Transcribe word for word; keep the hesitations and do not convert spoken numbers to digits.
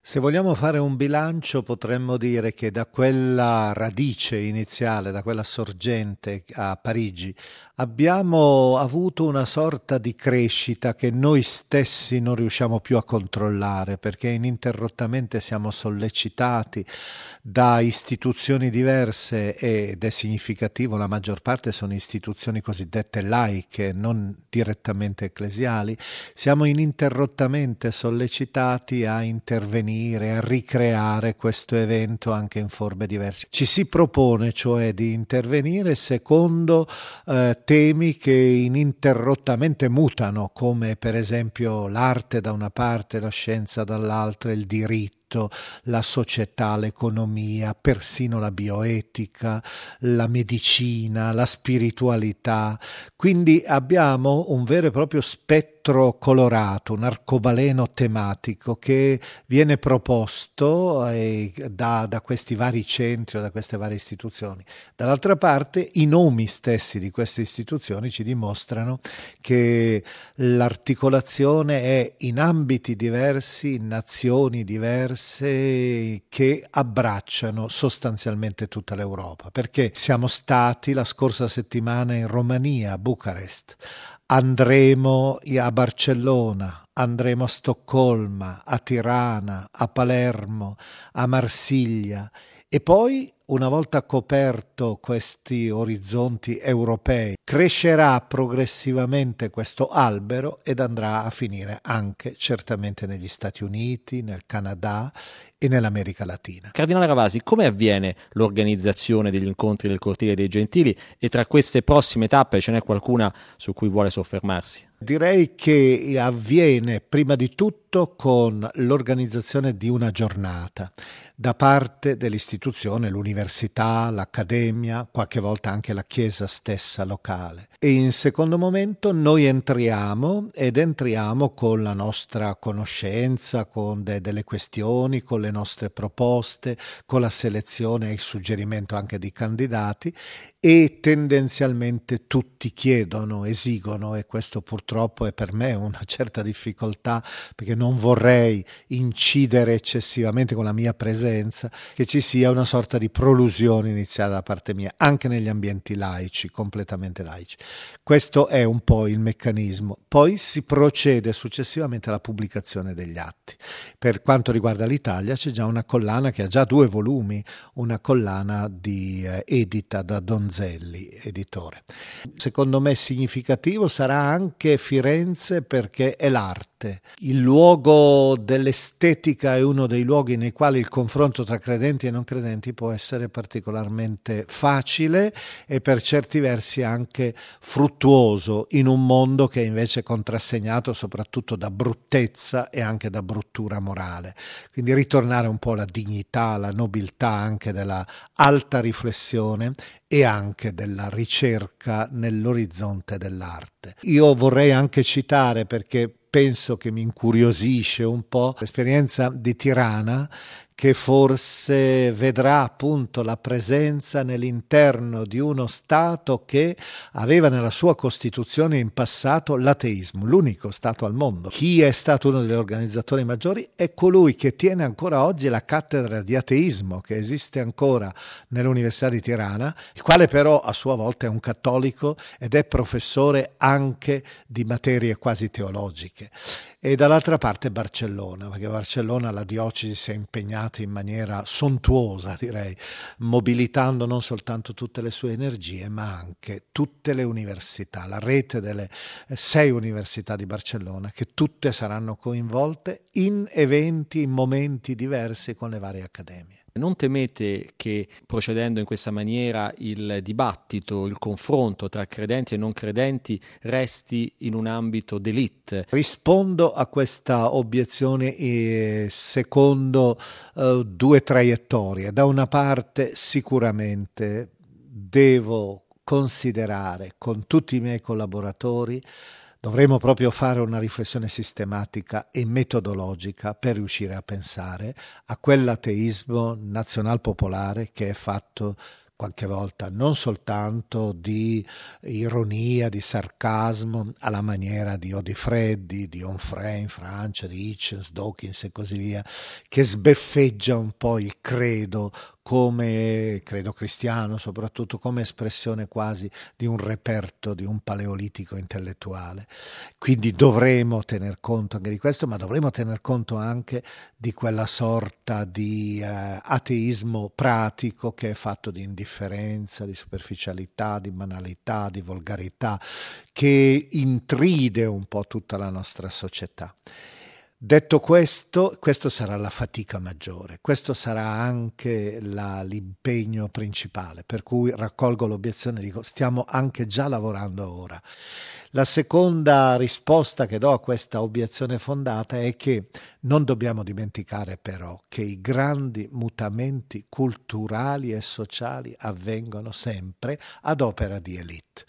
Se vogliamo fare un bilancio, potremmo dire che da quella radice iniziale, da quella sorgente a Parigi, abbiamo avuto una sorta di crescita che noi stessi non riusciamo più a controllare, perché ininterrottamente siamo sollecitati da istituzioni diverse ed è significativo, la maggior parte sono istituzioni cosiddette laiche, non direttamente ecclesiali. Siamo ininterrottamente sollecitati a intervenire, a ricreare questo evento anche in forme diverse. Ci si propone cioè di intervenire secondo eh, temi che ininterrottamente mutano, come per esempio l'arte da una parte, la scienza dall'altra, il diritto, la società, l'economia, persino la bioetica, la medicina, la spiritualità. Quindi abbiamo un vero e proprio spettro colorato, un arcobaleno tematico che viene proposto eh, da, da questi vari centri o da queste varie istituzioni. Dall'altra parte i nomi stessi di queste istituzioni ci dimostrano che l'articolazione è in ambiti diversi, in nazioni diverse, che abbracciano sostanzialmente tutta l'Europa, perché siamo stati la scorsa settimana in Romania, a Bucarest, andremo a Barcellona, andremo a Stoccolma, a Tirana, a Palermo, a Marsiglia e poi, una volta coperto questi orizzonti europei, crescerà progressivamente questo albero ed andrà a finire anche certamente negli Stati Uniti, nel Canada e nell'America Latina. Cardinale Ravasi, come avviene l'organizzazione degli incontri del Cortile dei Gentili e tra queste prossime tappe ce n'è qualcuna su cui vuole soffermarsi? Direi che avviene prima di tutto con l'organizzazione di una giornata da parte dell'istituzione, l'università, l'accademia, qualche volta anche la chiesa stessa locale. E in secondo momento noi entriamo ed entriamo con la nostra conoscenza, con de- delle questioni, con le nostre proposte, con la selezione e il suggerimento anche di candidati e tendenzialmente tutti chiedono, esigono e questo purtroppo è per me una certa difficoltà perché non vorrei incidere eccessivamente con la mia presenza, che ci sia una sorta di prolusione iniziale da parte mia, anche negli ambienti laici, completamente laici. Questo è un po' il meccanismo. Poi si procede successivamente alla pubblicazione degli atti. Per quanto riguarda l'Italia c'è già una collana che ha già due volumi, una collana di, eh, edita da Donzelli, editore. Secondo me significativo sarà anche Firenze perché è l'arte. Il luogo dell'estetica è uno dei luoghi nei quali il confronto tra credenti e non credenti può essere particolarmente facile e per certi versi anche fruttuoso in un mondo che è invece contrassegnato soprattutto da bruttezza e anche da bruttura morale. Quindi ritornare un po' alla dignità, alla nobiltà anche della alta riflessione e anche della ricerca nell'orizzonte dell'arte. Io vorrei anche citare, perché penso che mi incuriosisce un po', l'esperienza di Tirana, che forse vedrà appunto la presenza nell'interno di uno Stato che aveva nella sua Costituzione in passato l'ateismo, l'unico Stato al mondo. Chi è stato uno degli organizzatori maggiori è colui che tiene ancora oggi la cattedra di ateismo che esiste ancora nell'Università di Tirana, il quale però a sua volta è un cattolico ed è professore anche di materie quasi teologiche. E dall'altra parte Barcellona, perché Barcellona la diocesi si è impegnata in maniera sontuosa, direi, mobilitando non soltanto tutte le sue energie, ma anche tutte le università, la rete delle sei università di Barcellona, che tutte saranno coinvolte in eventi, in momenti diversi con le varie accademie. Non temete che procedendo in questa maniera il dibattito, il confronto tra credenti e non credenti resti in un ambito d'élite? Rispondo a questa obiezione eh, secondo eh, due traiettorie. Da una parte sicuramente devo considerare con tutti i miei collaboratori, dovremo proprio fare una riflessione sistematica e metodologica per riuscire a pensare a quell'ateismo nazional popolare che è fatto qualche volta non soltanto di ironia, di sarcasmo, alla maniera di Odifreddi, di Onfray in Francia, di Hitchens, Dawkins e così via, che sbeffeggia un po' il credo come credo cristiano, soprattutto come espressione quasi di un reperto, di un paleolitico intellettuale. Quindi dovremo tener conto anche di questo, ma dovremo tener conto anche di quella sorta di eh, ateismo pratico che è fatto di indifferenza, di superficialità, di banalità, di volgarità, che intride un po' tutta la nostra società. Detto questo, questo sarà la fatica maggiore, questo sarà anche la, l'impegno principale, per cui raccolgo l'obiezione e dico stiamo anche già lavorando ora. La seconda risposta che do a questa obiezione fondata è che non dobbiamo dimenticare però che i grandi mutamenti culturali e sociali avvengono sempre ad opera di elite.